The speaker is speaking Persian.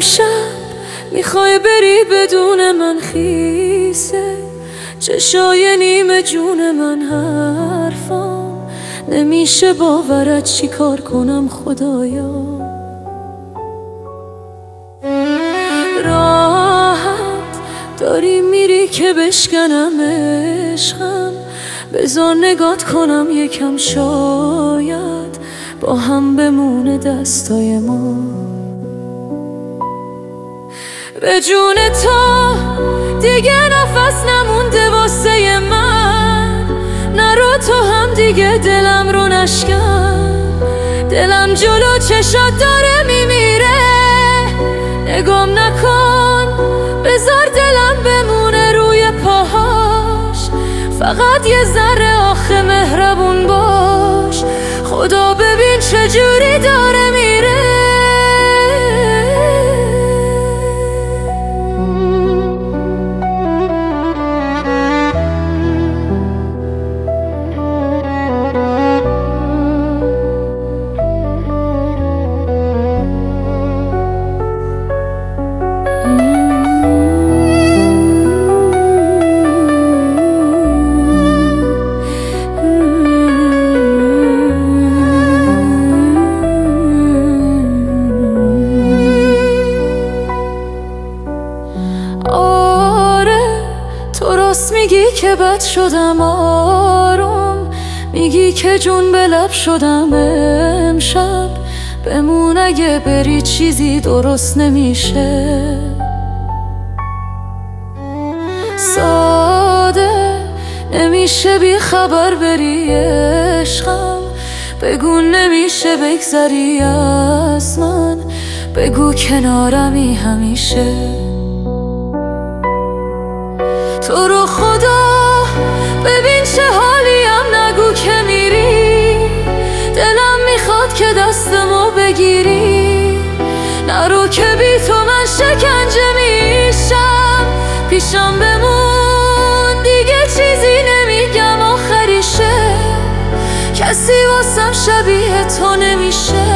امشب میخوای بری بدون من خیسه، چشای نیمه جون من حرفام نمیشه باورت، چی کار کنم خدایا. راحت داری میری که بشکنم عشقم، بذار نگات کنم یکم، شاید با هم بمونه دستای ما. به جون تو دیگه نفس نمونده واسه من، نرو تو هم دیگه دلم رو نشکن. دلم جلو چشات داره میمیره، نگام نکن، بذار دلم بمونه روی پاهاش. فقط یه ذره آخه مهربون باش، خدا ببین چجوری داره میره. میگی که بد شدم آروم، میگی که جون به لب شدم امشب، بمون اگه بری چیزی درست نمیشه. ساده نمیشه بی خبر بری عشقم، بگو نمیشه بگذری از من، بگو کنارمی همیشه. تو رو خدا ببین چه حالیم، نگو که میری، دلم میخواد که دستمو بگیری. نرو که بی تو من شکنجه میشم، پیشم بمون دیگه چیزی نمیگم، آخریشه کسی واسم شبیه تو نمیشه.